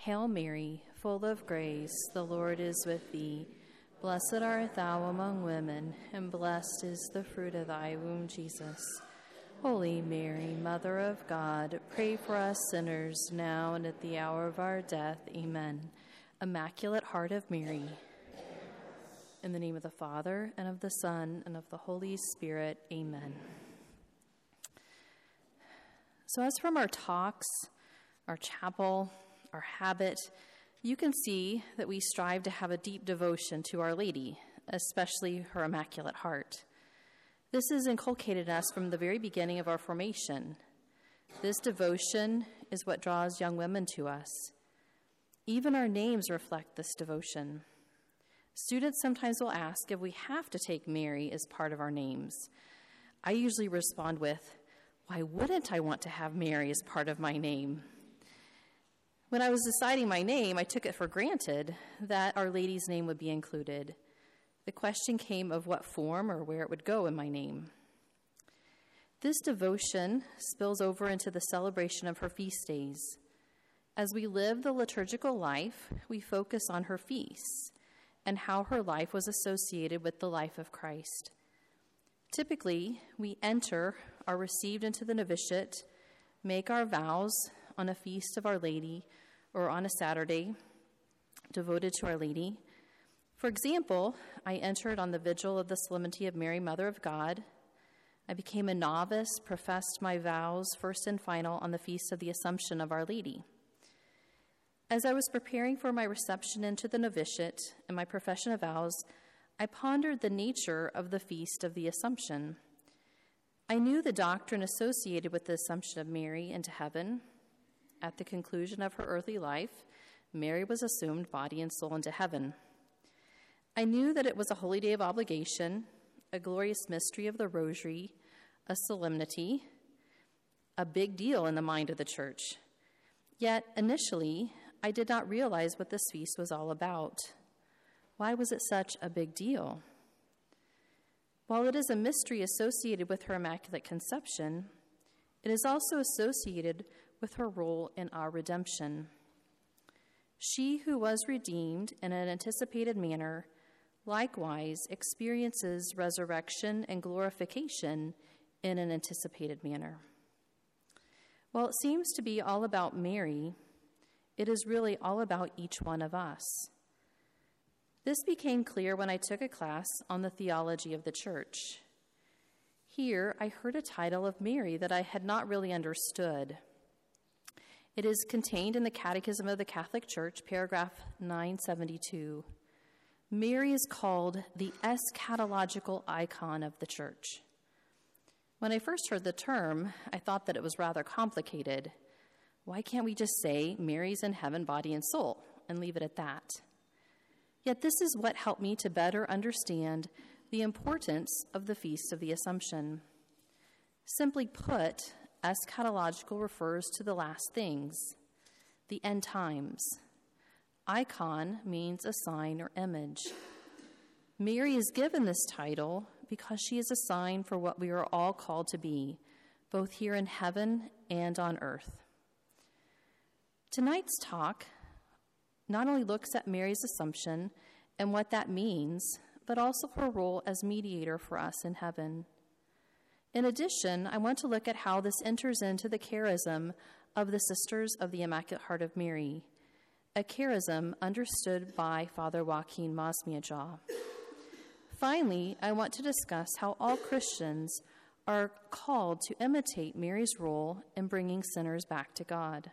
Hail Mary, full of grace, the Lord is with thee. Blessed art thou among women, and blessed is the fruit of thy womb, Jesus. Holy Mary, Mother of God, pray for us sinners, now and at the hour of our death. Amen. Immaculate Heart of Mary. In the name of the Father, and of the Son, and of the Holy Spirit. Amen. So as from our talks, our chapel, our habit, you can see that we strive to have a deep devotion to Our Lady, especially her Immaculate Heart. This is inculcated in us from the very beginning of our formation. This devotion is what draws young women to us. Even our names reflect this devotion. Students sometimes will ask if we have to take Mary as part of our names. I usually respond with, why wouldn't I want to have Mary as part of my name? When I was deciding my name, I took it for granted that Our Lady's name would be included. The question came of what form or where it would go in my name. This devotion spills over into the celebration of her feast days. As we live the liturgical life, we focus on her feasts and how her life was associated with the life of Christ. Typically, we enter, are received into the novitiate, make our vows on a feast of Our Lady or on a Saturday devoted to Our Lady. For example, I entered on the vigil of the Solemnity of Mary, Mother of God. I became a novice, professed my vows, first and final, on the feast of the Assumption of Our Lady. As I was preparing for my reception into the novitiate and my profession of vows, I pondered the nature of the feast of the Assumption. I knew the doctrine associated with the Assumption of Mary into heaven. At the conclusion of her earthly life, Mary was assumed body and soul into heaven. I knew that it was a holy day of obligation, a glorious mystery of the Rosary, a solemnity, a big deal in the mind of the Church. Yet, initially, I did not realize what this feast was all about. Why was it such a big deal? While it is a mystery associated with her Immaculate Conception, it is also associated with her role in our redemption. She who was redeemed in an anticipated manner likewise experiences resurrection and glorification in an anticipated manner. While it seems to be all about Mary, it is really all about each one of us. This became clear when I took a class on the theology of the Church. Here, I heard a title of Mary that I had not really understood. It is contained in the Catechism of the Catholic Church, paragraph 972. Mary is called the eschatological icon of the Church. When I first heard the term, I thought that it was rather complicated. Why can't we just say Mary's in heaven, body and soul, and leave it at that? Yet this is what helped me to better understand the importance of the Feast of the Assumption. Simply put, eschatological refers to the last things, the end times. Icon means a sign or image. Mary is given this title because she is a sign for what we are all called to be, both here in heaven and on earth. Tonight's talk not only looks at Mary's Assumption and what that means, but also her role as mediator for us in heaven. In addition, I want to look at how this enters into the charism of the Sisters of the Immaculate Heart of Mary, a charism understood by Father Joaquin Masmiaja. Finally, I want to discuss how all Christians are called to imitate Mary's role in bringing sinners back to God.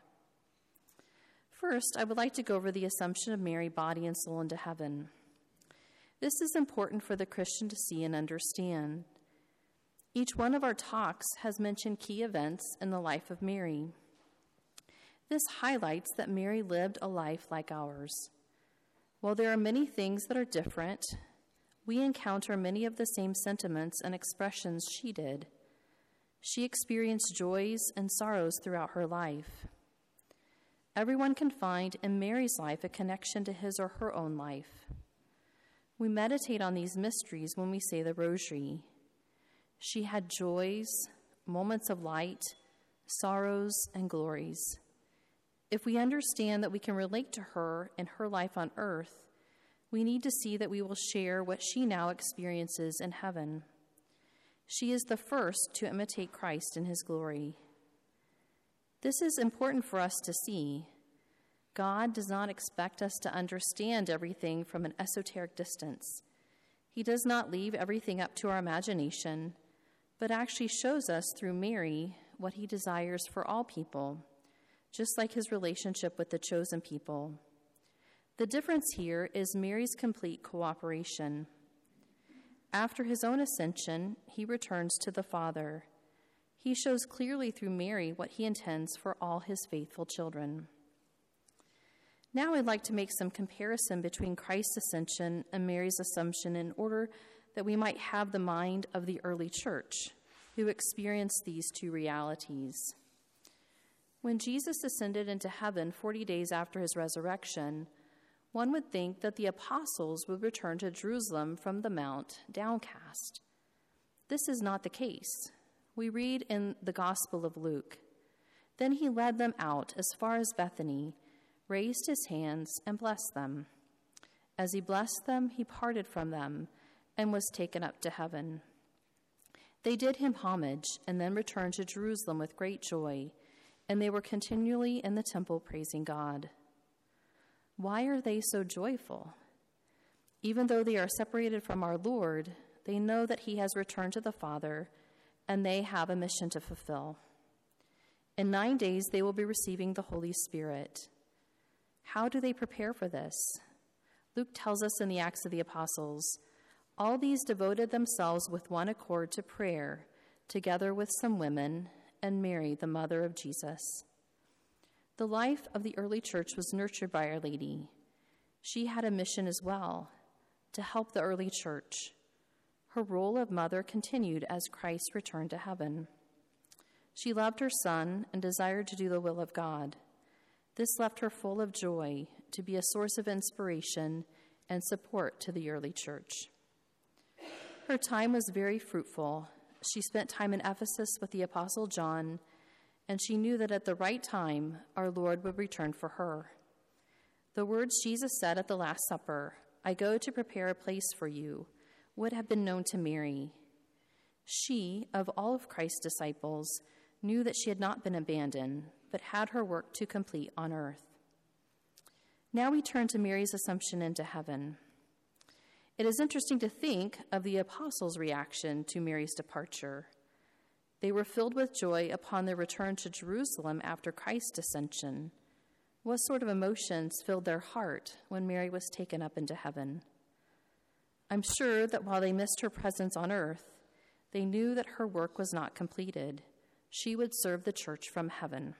First, I would like to go over the Assumption of Mary, body and soul, into heaven. This is important for the Christian to see and understand. Each one of our talks has mentioned key events in the life of Mary. This highlights that Mary lived a life like ours. While there are many things that are different, we encounter many of the same sentiments and expressions she did. She experienced joys and sorrows throughout her life. Everyone can find in Mary's life a connection to his or her own life. We meditate on these mysteries when we say the Rosary. She had joys, moments of light, sorrows, and glories. If we understand that we can relate to her and her life on earth, we need to see that we will share what she now experiences in heaven. She is the first to imitate Christ in his glory. This is important for us to see. God does not expect us to understand everything from an esoteric distance. He does not leave everything up to our imagination, but actually shows us through Mary what he desires for all people, just like his relationship with the chosen people. The difference here is Mary's complete cooperation. After his own ascension, he returns to the Father. He shows clearly through Mary what he intends for all his faithful children. Now I'd like to make some comparison between Christ's ascension and Mary's assumption in order that we might have the mind of the early church, who experienced these two realities. When Jesus ascended into heaven 40 days after his resurrection, one would think that the apostles would return to Jerusalem from the mount downcast. This is not the case. We read in the Gospel of Luke, "Then he led them out as far as Bethany, raised his hands, and blessed them. As he blessed them, he parted from them and was taken up to heaven. They did him homage and then returned to Jerusalem with great joy, and they were continually in the temple praising God." Why are they so joyful? Even though they are separated from our Lord, they know that he has returned to the Father, and they have a mission to fulfill. In 9 days, they will be receiving the Holy Spirit. How do they prepare for this? Luke tells us in the Acts of the Apostles, "All these devoted themselves with one accord to prayer, together with some women, and Mary, the mother of Jesus." The life of the early church was nurtured by Our Lady. She had a mission as well, to help the early church. Her role of mother continued as Christ returned to heaven. She loved her son and desired to do the will of God. This left her full of joy to be a source of inspiration and support to the early church. Her time was very fruitful. She spent time in Ephesus with the Apostle John, and she knew that at the right time, our Lord would return for her. The words Jesus said at the Last Supper, "I go to prepare a place for you," would have been known to Mary. She, of all of Christ's disciples, knew that she had not been abandoned, but had her work to complete on earth. Now we turn to Mary's assumption into heaven. It is interesting to think of the apostles' reaction to Mary's departure. They were filled with joy upon their return to Jerusalem after Christ's ascension. What sort of emotions filled their heart when Mary was taken up into heaven? I'm sure that while they missed her presence on earth, they knew that her work was not completed. She would serve the church from heaven.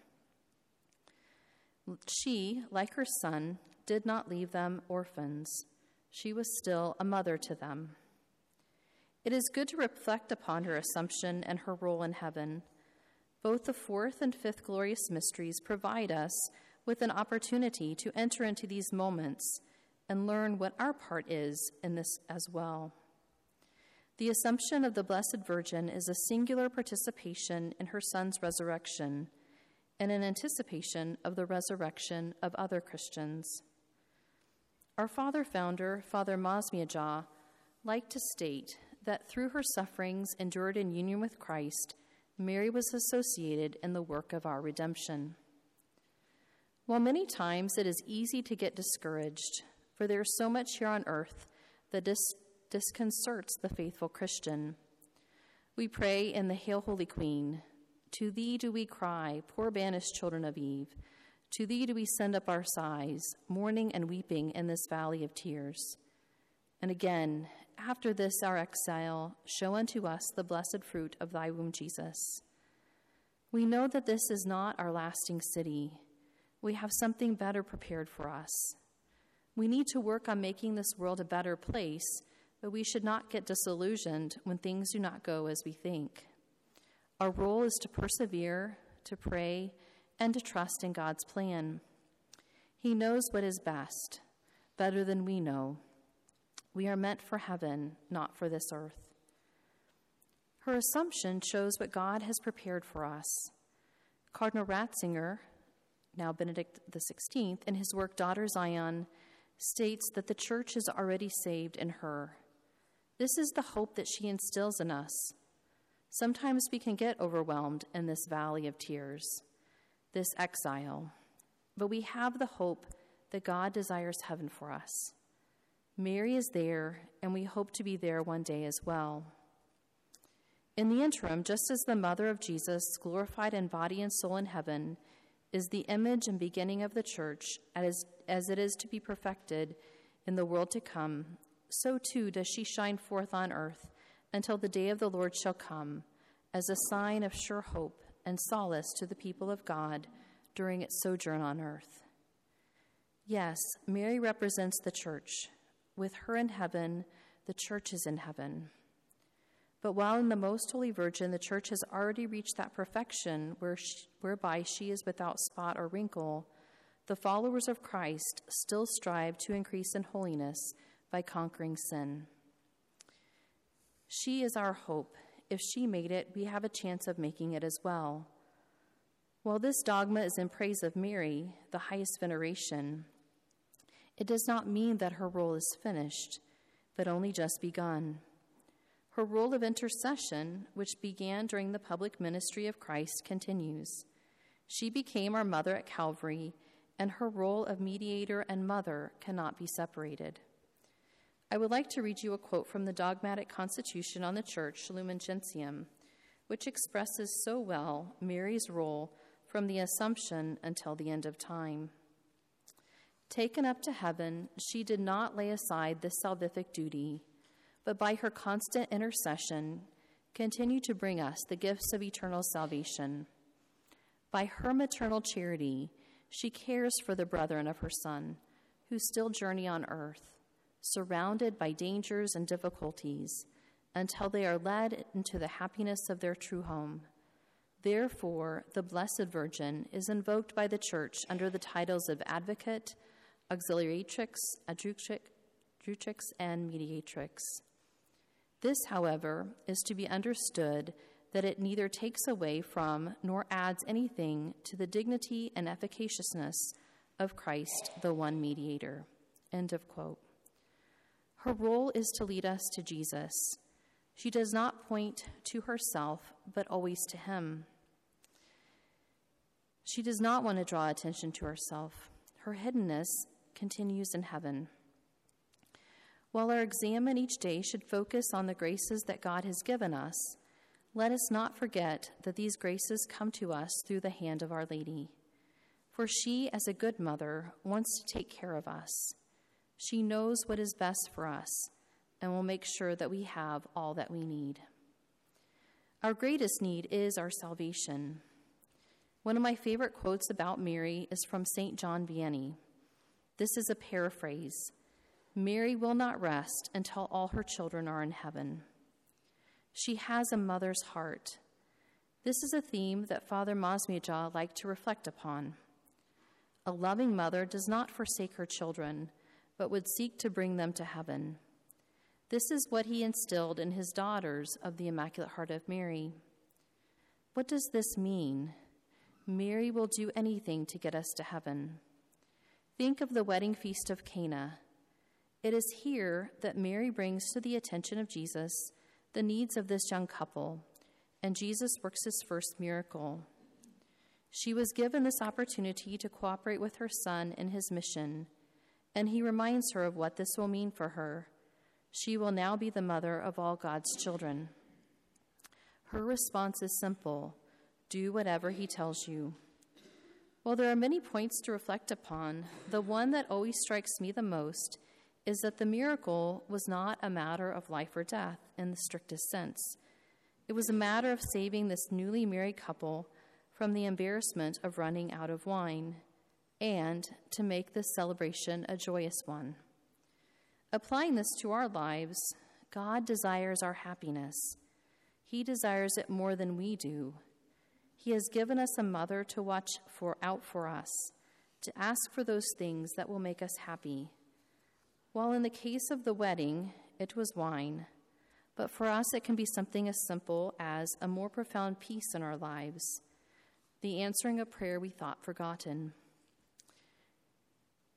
She, like her son, did not leave them orphans. She was still a mother to them. It is good to reflect upon her assumption and her role in heaven. Both the fourth and fifth glorious mysteries provide us with an opportunity to enter into these moments and learn what our part is in this as well. The Assumption of the Blessed Virgin is a singular participation in her son's resurrection and an anticipation of the resurrection of other Christians. Our founder, Father Masmiaja, liked to state that through her sufferings endured in union with Christ, Mary was associated in the work of our redemption. While many times it is easy to get discouraged, for there is so much here on earth that disconcerts the faithful Christian, we pray in the Hail, Holy Queen, "To thee do we cry, poor banished children of Eve. To thee do we send up our sighs, mourning and weeping in this valley of tears." And again, "After this our exile, show unto us the blessed fruit of thy womb, Jesus." We know that this is not our lasting city. We have something better prepared for us. We need to work on making this world a better place, but we should not get disillusioned when things do not go as we think. Our role is to persevere, to pray, and to trust in God's plan. He knows what is best, better than we know. We are meant for heaven, not for this earth. Her assumption shows what God has prepared for us. Cardinal Ratzinger now Benedict XVI, in his work Daughter Zion, states that the church is already saved in her. This is the hope that she instills in us. Sometimes we can get overwhelmed in this valley of tears, this exile, but we have the hope that God desires heaven for us. Mary is there, and we hope to be there one day as well. In the interim, just as the mother of Jesus, glorified in body and soul in heaven, is the image and beginning of the church as it is to be perfected in the world to come, so too does she shine forth on earth until the day of the Lord shall come, as a sign of sure hope and solace to the people of God during its sojourn on earth. Yes, Mary represents the church. With her in heaven, the church is in heaven. But while in the Most Holy Virgin, the church has already reached that perfection whereby she is without spot or wrinkle, the followers of Christ still strive to increase in holiness by conquering sin. She is our hope. If she made it, we have a chance of making it as well. While this dogma is in praise of Mary, the highest veneration, it does not mean that her role is finished, but only just begun. Her role of intercession, which began during the public ministry of Christ, continues. She became our mother at Calvary, and her role of mediator and mother cannot be separated. I would like to read you a quote from the Dogmatic Constitution on the Church, Lumen Gentium, which expresses so well Mary's role from the Assumption until the end of time. Taken up to heaven, she did not lay aside this salvific duty, but by her constant intercession, continued to bring us the gifts of eternal salvation. By her maternal charity, she cares for the brethren of her Son, who still journey on earth, surrounded by dangers and difficulties, until they are led into the happiness of their true home. Therefore, the Blessed Virgin is invoked by the Church under the titles of Advocate, Auxiliatrix, Adjutrix, and Mediatrix. This, however, is to be understood that it neither takes away from nor adds anything to the dignity and efficaciousness of Christ, the one mediator. End of quote. Her role is to lead us to Jesus. She does not point to herself, but always to him. She does not want to draw attention to herself. Her hiddenness continues in heaven. While our examen each day should focus on the graces that God has given us, let us not forget that these graces come to us through the hand of Our Lady. For she, as a good mother, wants to take care of us. She knows what is best for us and will make sure that we have all that we need. Our greatest need is our salvation. One of my favorite quotes about Mary is from St. John Vianney. This is a paraphrase. Mary will not rest until all her children are in heaven. She has a mother's heart. This is a theme that Father Masmija liked to reflect upon. A loving mother does not forsake her children, but would seek to bring them to heaven. This is what he instilled in his daughters of the Immaculate Heart of Mary. What does this mean? Mary will do anything to get us to heaven. Think of the wedding feast of Cana. It is here that Mary brings to the attention of Jesus the needs of this young couple, and Jesus works his first miracle. She was given this opportunity to cooperate with her son in his mission, and he reminds her of what this will mean for her. She will now be the mother of all God's children. Her response is simple: do whatever he tells you. While there are many points to reflect upon, the one that always strikes me the most is that the miracle was not a matter of life or death in the strictest sense. It was a matter of saving this newly married couple from the embarrassment of running out of wine and to make this celebration a joyous one. Applying this to our lives, God desires our happiness. He desires it more than we do. He has given us a mother to watch out for us, to ask for those things that will make us happy. While in the case of the wedding, it was wine, but for us it can be something as simple as a more profound peace in our lives, the answering a prayer we thought forgotten,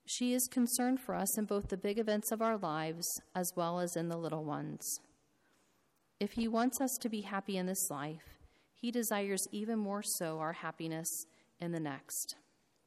She is concerned for us in both the big events of our lives as well as in the little ones. If he wants us to be happy in this life, he desires even more so our happiness in the next.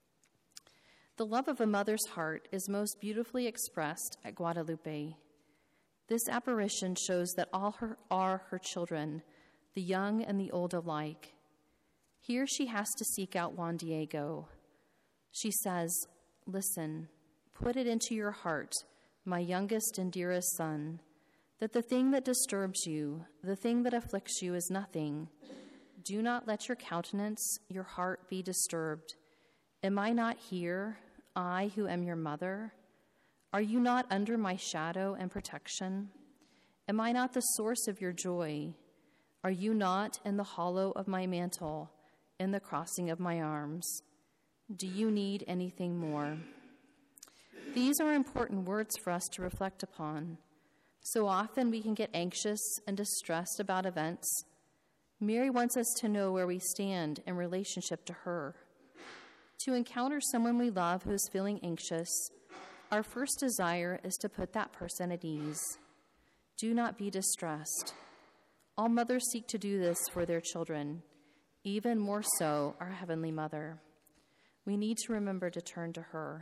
The love of a mother's heart is most beautifully expressed at Guadalupe. This apparition shows that all are her children, the young and the old alike. Here she has to seek out Juan Diego. She says, "Listen, put it into your heart, my youngest and dearest son, that the thing that disturbs you, the thing that afflicts you is nothing. Do not let your countenance, your heart be disturbed. Am I not here, I who am your mother? Are you not under my shadow and protection? Am I not the source of your joy? Are you not in the hollow of my mantle, in the crossing of my arms? Do you need anything more?" These are important words for us to reflect upon. So often we can get anxious and distressed about events. Mary wants us to know where we stand in relationship to her. To encounter someone we love who is feeling anxious, our first desire is to put that person at ease. Do not be distressed. All mothers seek to do this for their children, even more so our Heavenly Mother. We need to remember to turn to her.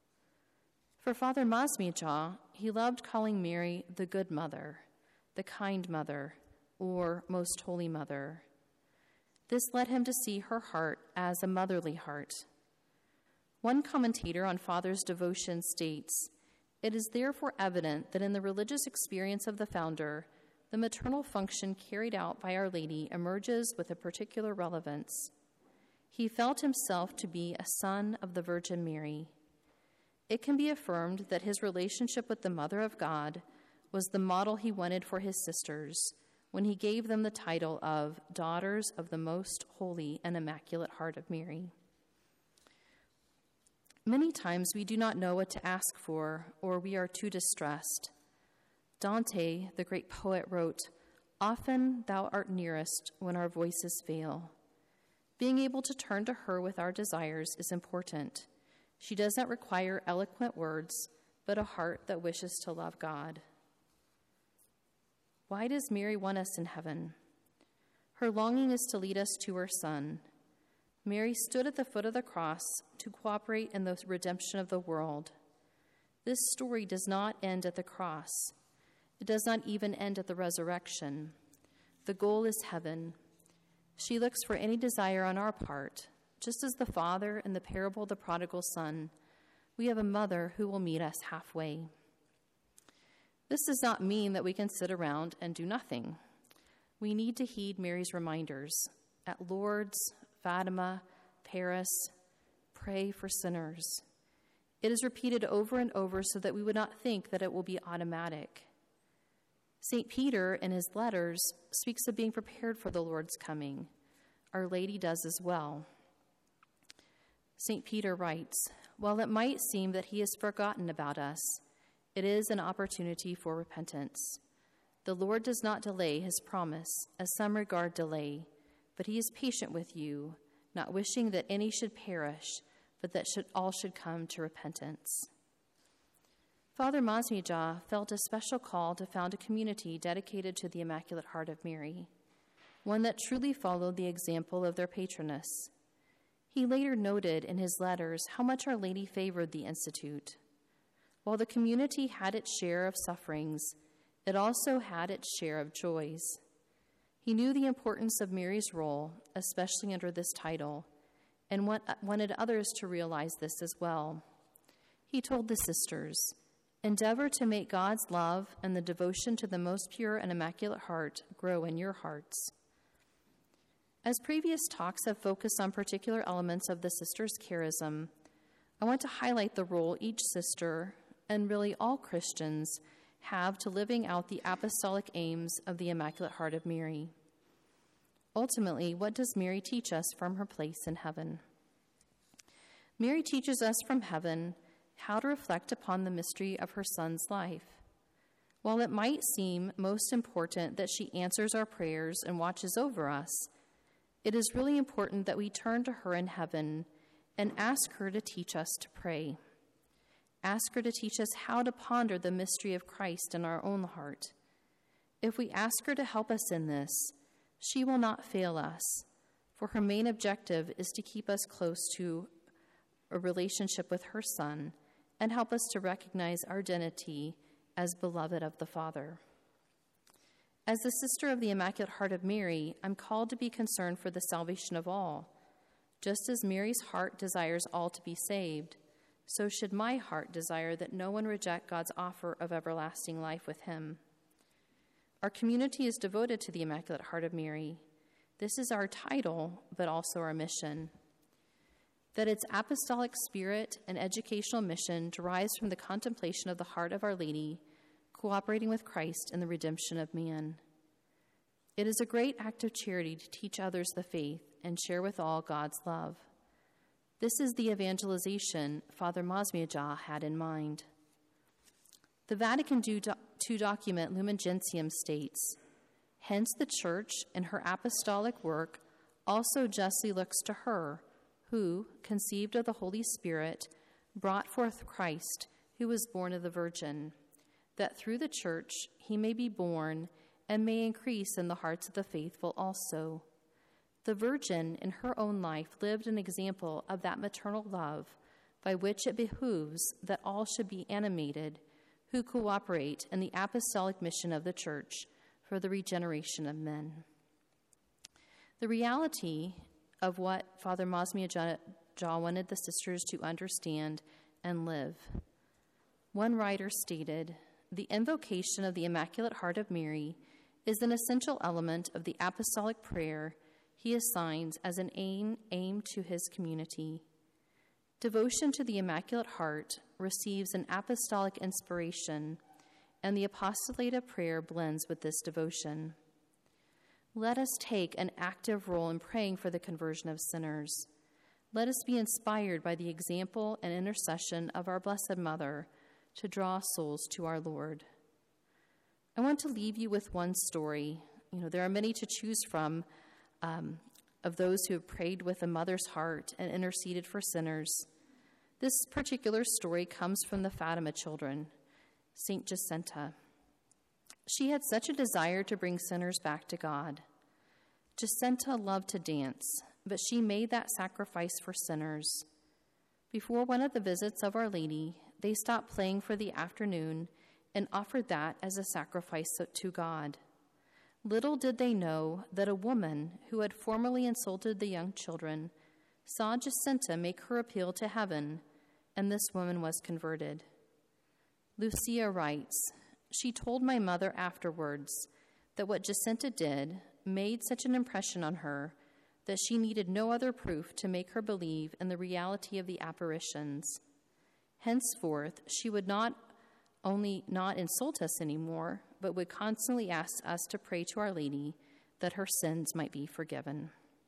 For Father Masmija, he loved calling Mary the Good Mother, the Kind Mother, or Most Holy Mother. This led him to see her heart as a motherly heart. One commentator on Father's devotion states, "It is therefore evident that in the religious experience of the founder, the maternal function carried out by Our Lady emerges with a particular relevance. He felt himself to be a son of the Virgin Mary. It can be affirmed that his relationship with the Mother of God was the model he wanted for his sisters when he gave them the title of Daughters of the Most Holy and Immaculate Heart of Mary." Many times we do not know what to ask for, or we are too distressed. Dante, the great poet, wrote, "Often thou art nearest when our voices fail." Being able to turn to her with our desires is important. She does not require eloquent words, but a heart that wishes to love God. Why does Mary want us in heaven? Her longing is to lead us to her Son. Mary stood at the foot of the cross to cooperate in the redemption of the world. This story does not end at the cross. It does not even end at the resurrection. The goal is heaven. She looks for any desire on our part. Just as the father in the parable of the prodigal son, we have a mother who will meet us halfway. This does not mean that we can sit around and do nothing. We need to heed Mary's reminders. At Lourdes, Fatima, Paris, pray for sinners. It is repeated over and over so that we would not think that it will be automatic. St. Peter, in his letters, speaks of being prepared for the Lord's coming. Our Lady does as well. St. Peter writes, "While it might seem that he has forgotten about us, it is an opportunity for repentance. The Lord does not delay his promise, as some regard delay, but he is patient with you, not wishing that any should perish, but that all should come to repentance." Father Masmija felt a special call to found a community dedicated to the Immaculate Heart of Mary, one that truly followed the example of their patroness. He later noted in his letters how much Our Lady favored the Institute. While the community had its share of sufferings, it also had its share of joys. He knew the importance of Mary's role, especially under this title, and wanted others to realize this as well. He told the sisters, "Endeavor to make God's love and the devotion to the most pure and immaculate heart grow in your hearts." As previous talks have focused on particular elements of the sisters' charism, I want to highlight the role each sister, and really all Christians, have to living out the apostolic aims of the Immaculate Heart of Mary. Ultimately, what does Mary teach us from her place in heaven? Mary teaches us from heaven how to reflect upon the mystery of her Son's life. While it might seem most important that she answers our prayers and watches over us, it is really important that we turn to her in heaven and ask her to teach us to pray. Ask her to teach us how to ponder the mystery of Christ in our own heart. If we ask her to help us in this, she will not fail us, for her main objective is to keep us close to a relationship with her Son and help us to recognize our identity as beloved of the Father. As the sister of the Immaculate Heart of Mary, I'm called to be concerned for the salvation of all. Just as Mary's heart desires all to be saved, so should my heart desire that no one reject God's offer of everlasting life with him. Our community is devoted to the Immaculate Heart of Mary. This is our title, but also our mission. That its apostolic spirit and educational mission derives from the contemplation of the heart of Our Lady, cooperating with Christ in the redemption of man. It is a great act of charity to teach others the faith and share with all God's love. This is the evangelization Father Masmiaja had in mind. The Vatican II document Lumen Gentium states, "Hence the Church in her apostolic work also justly looks to her, who, conceived of the Holy Spirit, brought forth Christ, who was born of the Virgin, that through the Church he may be born and may increase in the hearts of the faithful also. The Virgin in her own life lived an example of that maternal love by which it behooves that all should be animated who cooperate in the apostolic mission of the Church for the regeneration of men." The reality of what Father Masmiaja wanted the sisters to understand and live. One writer stated, "The invocation of the Immaculate Heart of Mary is an essential element of the apostolic prayer he assigns as an aim to his community. Devotion to the Immaculate Heart receives an apostolic inspiration, and the apostolate of prayer blends with this devotion. Let us take an active role in praying for the conversion of sinners. Let us be inspired by the example and intercession of our Blessed Mother to draw souls to our Lord." I want to leave you with one story. There are many to choose from of those who have prayed with a mother's heart and interceded for sinners. This particular story comes from the Fatima children, St. Jacinta. She had such a desire to bring sinners back to God. Jacinta loved to dance, but she made that sacrifice for sinners. Before one of the visits of Our Lady, they stopped playing for the afternoon and offered that as a sacrifice to God. Little did they know that a woman who had formerly insulted the young children saw Jacinta make her appeal to heaven, and this woman was converted. Lucia writes, "She told my mother afterwards that what Jacinta did made such an impression on her that she needed no other proof to make her believe in the reality of the apparitions. Henceforth, she would not only not insult us anymore, but would constantly ask us to pray to Our Lady that her sins might be forgiven."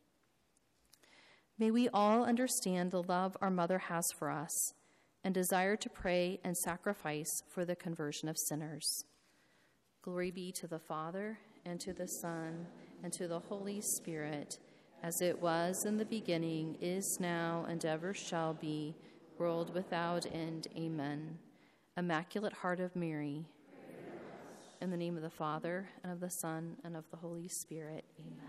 May we all understand the love our mother has for us and desire to pray and sacrifice for the conversion of sinners. Glory be to the Father, and to the Son, and to the Holy Spirit, as it was in the beginning, is now, and ever shall be, world without end. Amen. Immaculate Heart of Mary, in the name of the Father, and of the Son, and of the Holy Spirit. Amen.